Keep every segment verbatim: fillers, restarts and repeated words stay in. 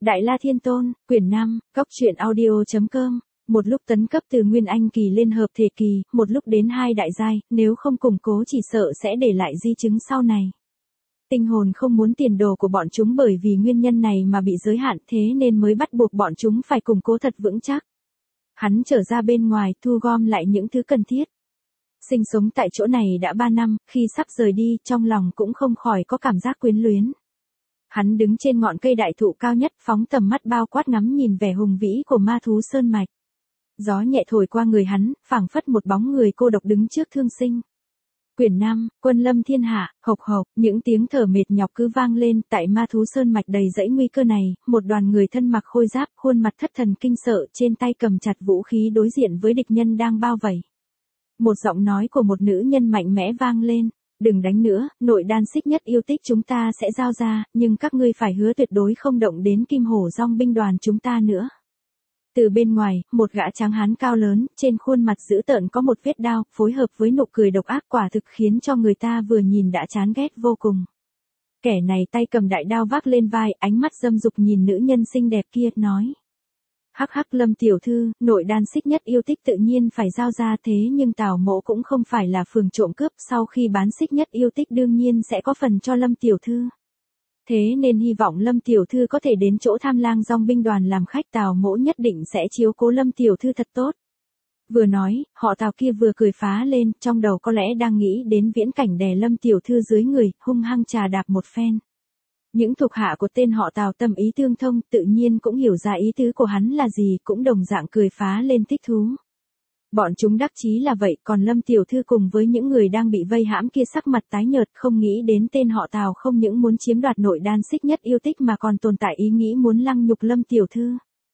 Đại La Thiên Tôn, quyển năm, góc truyện audio chấm com. Một lúc tấn cấp từ Nguyên Anh kỳ lên hợp thể kỳ, một lúc đến hai đại giai, nếu không củng cố chỉ sợ sẽ để lại di chứng sau này. Tinh hồn không muốn tiền đồ của bọn chúng bởi vì nguyên nhân này mà bị giới hạn, thế nên mới bắt buộc bọn chúng phải củng cố thật vững chắc. Hắn trở ra bên ngoài thu gom lại những thứ cần thiết. Sinh sống tại chỗ này đã ba năm, khi sắp rời đi, trong lòng cũng không khỏi có cảm giác quyến luyến. Hắn đứng trên ngọn cây đại thụ cao nhất, phóng tầm mắt bao quát ngắm nhìn vẻ hùng vĩ của ma thú sơn mạch. Gió nhẹ thổi qua người hắn, phảng phất một bóng người cô độc đứng trước thương sinh. Quyển năm, quân lâm thiên hạ, hộc hộc, những tiếng thở mệt nhọc cứ vang lên. Tại ma thú sơn mạch đầy dẫy nguy cơ này, một đoàn người thân mặc khôi giáp, khuôn mặt thất thần kinh sợ, trên tay cầm chặt vũ khí đối diện với địch nhân đang bao vây. Một giọng nói của một nữ nhân mạnh mẽ vang lên. Đừng đánh nữa, nội đan xích nhất yêu tích chúng ta sẽ giao ra, nhưng các ngươi phải hứa tuyệt đối không động đến kim hổ dong binh đoàn chúng ta nữa. Từ bên ngoài, một gã tráng hán cao lớn, trên khuôn mặt dữ tợn có một vết đao, phối hợp với nụ cười độc ác quả thực khiến cho người ta vừa nhìn đã chán ghét vô cùng. Kẻ này tay cầm đại đao vác lên vai, ánh mắt dâm dục nhìn nữ nhân xinh đẹp kia, nói. Hắc hắc Lâm tiểu thư, nội đan xích nhất yêu tích tự nhiên phải giao ra, thế nhưng Tào Mỗ cũng không phải là phường trộm cướp, sau khi bán xích nhất yêu tích đương nhiên sẽ có phần cho Lâm tiểu thư. Thế nên hy vọng Lâm tiểu thư có thể đến chỗ Tham Lang Dong binh đoàn làm khách, Tào Mỗ nhất định sẽ chiếu cố Lâm tiểu thư thật tốt. Vừa nói, họ Tào kia vừa cười phá lên, trong đầu có lẽ đang nghĩ đến viễn cảnh đè Lâm tiểu thư dưới người, hung hăng trà đạp một phen. Những thuộc hạ của tên họ Tào tâm ý tương thông, tự nhiên cũng hiểu ra ý tứ của hắn là gì, cũng đồng dạng cười phá lên thích thú. Bọn chúng đắc chí là vậy, còn Lâm tiểu thư cùng với những người đang bị vây hãm kia sắc mặt tái nhợt, không nghĩ đến tên họ Tào không những muốn chiếm đoạt nội đan xích nhất yêu tích mà còn tồn tại ý nghĩ muốn lăng nhục Lâm tiểu thư.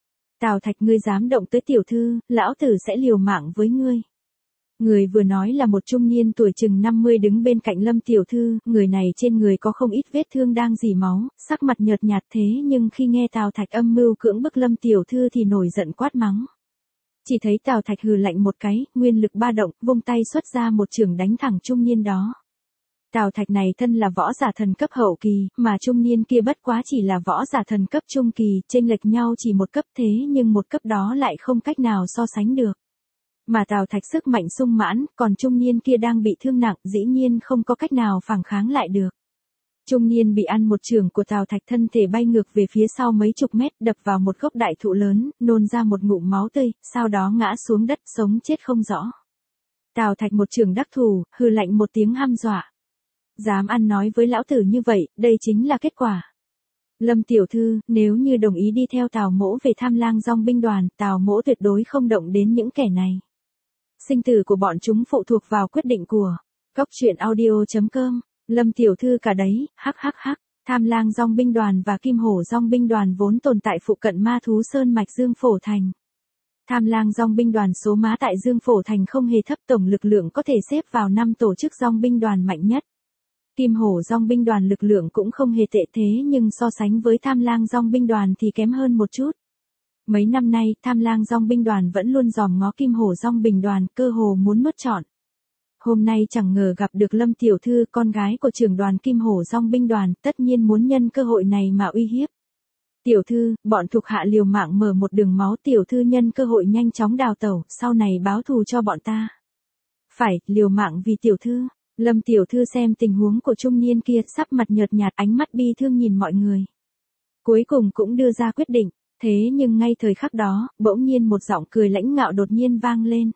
Tào Thạch, ngươi dám động tới tiểu thư, lão tử sẽ liều mạng với ngươi. Người vừa nói là một trung niên tuổi chừng năm mươi đứng bên cạnh Lâm tiểu thư, người này trên người có không ít vết thương đang rỉ máu, sắc mặt nhợt nhạt, thế nhưng khi nghe Tào Thạch âm mưu cưỡng bức Lâm tiểu thư thì nổi giận quát mắng. Chỉ thấy Tào Thạch hừ lạnh một cái, nguyên lực ba động, vung tay xuất ra một chưởng đánh thẳng trung niên đó. Tào Thạch này thân là võ giả thần cấp hậu kỳ, mà trung niên kia bất quá chỉ là võ giả thần cấp trung kỳ, chênh lệch nhau chỉ một cấp, thế nhưng một cấp đó lại không cách nào so sánh được. Mà Tào Thạch sức mạnh sung mãn, còn trung niên kia đang bị thương nặng, dĩ nhiên không có cách nào phản kháng lại được. Trung niên bị ăn một chưởng của Tào Thạch, thân thể bay ngược về phía sau mấy chục mét, đập vào một gốc đại thụ lớn, nôn ra một ngụm máu tươi, sau đó ngã xuống đất, sống chết không rõ. Tào Thạch một chưởng đắc thủ, hừ lạnh một tiếng hăm dọa. Dám ăn nói với lão tử như vậy, đây chính là kết quả. Lâm tiểu thư, nếu như đồng ý đi theo Tào Mỗ về Tham Lang Dong binh đoàn, Tào Mỗ tuyệt đối không động đến những kẻ này. Sinh tử của bọn chúng phụ thuộc vào quyết định của góc truyện audio chấm com. Lâm tiểu thư cả đấy, hắc hắc hắc. Tham Lang Dong binh đoàn và Kim Hổ Dong binh đoàn vốn tồn tại phụ cận ma thú sơn mạch Dương Phổ Thành. Tham Lang Dong binh đoàn số má tại Dương Phổ Thành không hề thấp, tổng lực lượng có thể xếp vào năm tổ chức dong binh đoàn mạnh nhất. Kim Hổ Dong binh đoàn lực lượng cũng không hề tệ, thế nhưng so sánh với Tham Lang Dong binh đoàn thì kém hơn một chút. Mấy năm nay, Tham Lang Dong binh đoàn vẫn luôn dòm ngó Kim Hổ Dong binh đoàn, cơ hồ muốn nuốt trọn. Hôm nay chẳng ngờ gặp được Lâm tiểu thư, con gái của trưởng đoàn Kim Hổ Dong binh đoàn, tất nhiên muốn nhân cơ hội này mà uy hiếp. Tiểu thư, bọn thuộc hạ liều mạng mở một đường máu, tiểu thư nhân cơ hội nhanh chóng đào tẩu, sau này báo thù cho bọn ta. Phải, liều mạng vì tiểu thư. Lâm tiểu thư xem tình huống của trung niên kia, sắc mặt nhợt nhạt, ánh mắt bi thương nhìn mọi người. Cuối cùng cũng đưa ra quyết định, thế nhưng ngay thời khắc đó, bỗng nhiên một giọng cười lãnh ngạo đột nhiên vang lên.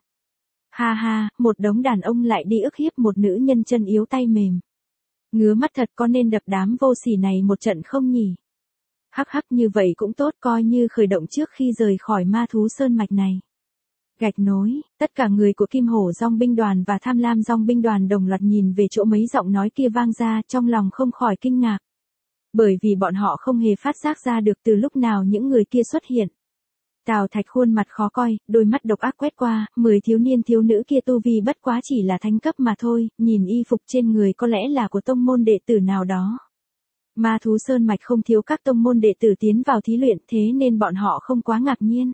Ha ha, một đống đàn ông lại đi ức hiếp một nữ nhân chân yếu tay mềm. Ngứa mắt thật, có nên đập đám vô sỉ này một trận không nhỉ? Hắc hắc, như vậy cũng tốt, coi như khởi động trước khi rời khỏi ma thú sơn mạch này. Gạch nối, tất cả người của Kim Hổ Dong binh đoàn và Tham Lam Dong binh đoàn đồng loạt nhìn về chỗ mấy giọng nói kia vang ra, trong lòng không khỏi kinh ngạc. Bởi vì bọn họ không hề phát giác ra được từ lúc nào những người kia xuất hiện. Tào Thạch khuôn mặt khó coi, đôi mắt độc ác quét qua, mười thiếu niên thiếu nữ kia tu vi bất quá chỉ là thánh cấp mà thôi, nhìn y phục trên người có lẽ là của tông môn đệ tử nào đó. Ma thú sơn mạch không thiếu các tông môn đệ tử tiến vào thí luyện, thế nên bọn họ không quá ngạc nhiên.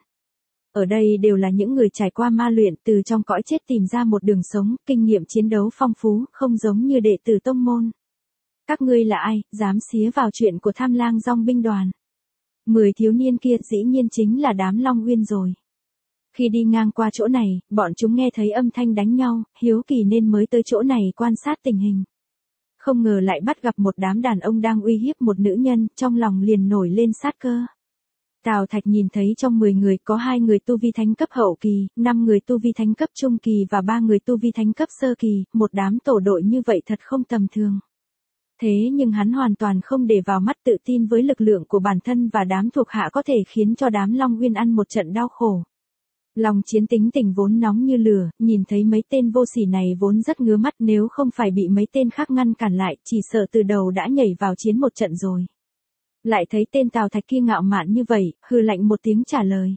Ở đây đều là những người trải qua ma luyện, từ trong cõi chết tìm ra một đường sống, kinh nghiệm chiến đấu phong phú, không giống như đệ tử tông môn. Các ngươi là ai, dám xía vào chuyện của Tham Lang Dong binh đoàn? Mười thiếu niên kia dĩ nhiên chính là đám Long Uyên rồi. Khi đi ngang qua chỗ này, bọn chúng nghe thấy âm thanh đánh nhau, hiếu kỳ nên mới tới chỗ này quan sát tình hình. Không ngờ lại bắt gặp một đám đàn ông đang uy hiếp một nữ nhân, trong lòng liền nổi lên sát cơ. Tào Thạch nhìn thấy trong mười người có hai người tu vi thánh cấp hậu kỳ, năm người tu vi thánh cấp trung kỳ và ba người tu vi thánh cấp sơ kỳ, một đám tổ đội như vậy thật không tầm thường. Thế nhưng hắn hoàn toàn không để vào mắt, tự tin với lực lượng của bản thân và đám thuộc hạ có thể khiến cho đám Long Uyên ăn một trận đau khổ. Long Chiến tính tình vốn nóng như lửa, nhìn thấy mấy tên vô sỉ này vốn rất ngứa mắt, nếu không phải bị mấy tên khác ngăn cản lại, chỉ sợ từ đầu đã nhảy vào chiến một trận rồi. Lại thấy tên Tào Thạch kia ngạo mạn như vậy, hừ lạnh một tiếng trả lời.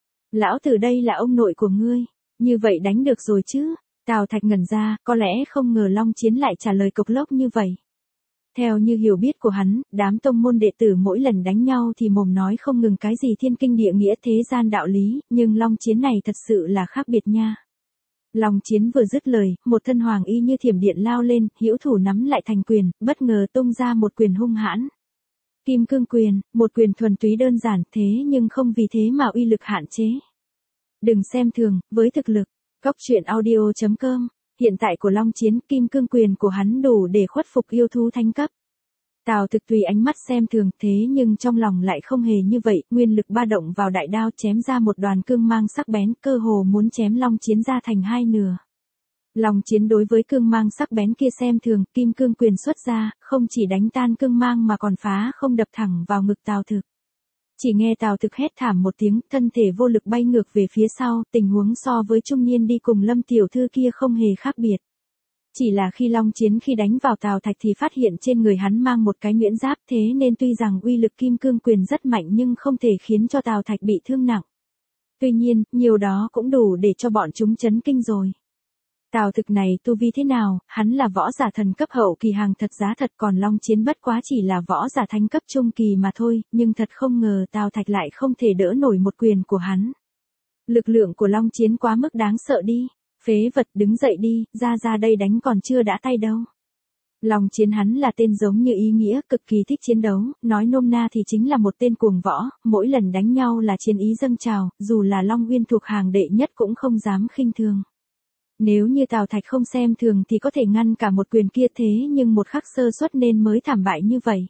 Lão tử đây là ông nội của ngươi, như vậy đánh được rồi chứ? Tào Thạch ngẩn ra, có lẽ không ngờ Long Chiến lại trả lời cộc lốc như vậy. Theo như hiểu biết của hắn, đám tông môn đệ tử mỗi lần đánh nhau thì mồm nói không ngừng cái gì thiên kinh địa nghĩa thế gian đạo lý, nhưng Long Chiến này thật sự là khác biệt nha. Long Chiến vừa dứt lời, một thân hoàng y như thiểm điện lao lên, hữu thủ nắm lại thành quyền, bất ngờ tung ra một quyền hung hãn. Kim cương quyền, một quyền thuần túy đơn giản thế nhưng không vì thế mà uy lực hạn chế. Đừng xem thường, với thực lực. Cóc truyện audio chấm com. Hiện tại của Long Chiến, kim cương quyền của hắn đủ để khuất phục yêu thú thánh cấp. Tào Thực tùy ánh mắt xem thường, thế nhưng trong lòng lại không hề như vậy, nguyên lực ba động vào đại đao chém ra một đoàn cương mang sắc bén, cơ hồ muốn chém Long Chiến ra thành hai nửa. Long Chiến đối với cương mang sắc bén kia xem thường, kim cương quyền xuất ra, không chỉ đánh tan cương mang mà còn phá không đập thẳng vào ngực Tào Thực. Chỉ nghe Tào Thực hét thảm một tiếng, thân thể vô lực bay ngược về phía sau, tình huống so với trung niên đi cùng Lâm tiểu thư kia không hề khác biệt. Chỉ là khi Long Chiến khi đánh vào Tào Thạch thì phát hiện trên người hắn mang một cái miễn giáp, thế nên tuy rằng uy lực kim cương quyền rất mạnh nhưng không thể khiến cho Tào Thạch bị thương nặng. Tuy nhiên, nhiều đó cũng đủ để cho bọn chúng chấn kinh rồi. Tào Thực này tu vi thế nào, hắn là võ giả thần cấp hậu kỳ hàng thật giá thật, còn Long Chiến bất quá chỉ là võ giả thánh cấp trung kỳ mà thôi, nhưng thật không ngờ Tào Thạch lại không thể đỡ nổi một quyền của hắn. Lực lượng của Long Chiến quá mức đáng sợ đi, phế vật đứng dậy đi, ra ra đây đánh còn chưa đã tay đâu. Long Chiến hắn là tên giống như ý nghĩa, cực kỳ thích chiến đấu, nói nôm na thì chính là một tên cuồng võ, mỗi lần đánh nhau là chiến ý dâng trào, dù là Long Uyên thuộc hàng đệ nhất cũng không dám khinh thường. Nếu như Tào Thạch không xem thường thì có thể ngăn cả một quyền kia, thế nhưng một khắc sơ suất nên mới thảm bại như vậy.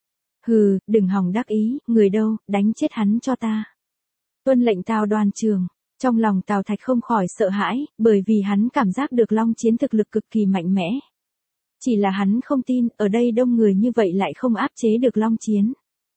Hừ, đừng hòng đắc ý, người đâu, đánh chết hắn cho ta. Tuân lệnh Tào đoàn trường. Trong lòng Tào Thạch không khỏi sợ hãi, bởi vì hắn cảm giác được Long Chiến thực lực cực kỳ mạnh mẽ. Chỉ là hắn không tin, ở đây đông người như vậy lại không áp chế được Long Chiến.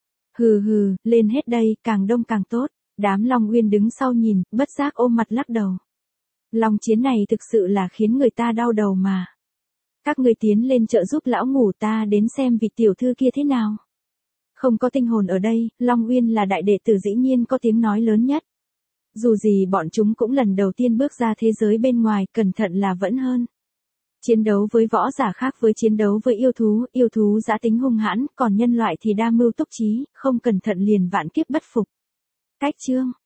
Hừ hừ, lên hết đây, càng đông càng tốt. Đám Long Uyên đứng sau nhìn, bất giác ôm mặt lắc đầu. Long Chiến này thực sự là khiến người ta đau đầu mà. Các người tiến lên trợ giúp lão ngủ, ta đến xem vị tiểu thư kia thế nào. Không có tinh hồn ở đây, Long Uyên là đại đệ tử dĩ nhiên có tiếng nói lớn nhất. Dù gì bọn chúng cũng lần đầu tiên bước ra thế giới bên ngoài, cẩn thận là vẫn hơn. Chiến đấu với võ giả khác với chiến đấu với yêu thú, yêu thú dã tính hung hãn, còn nhân loại thì đa mưu túc trí, không cẩn thận liền vạn kiếp bất phục. Cách chương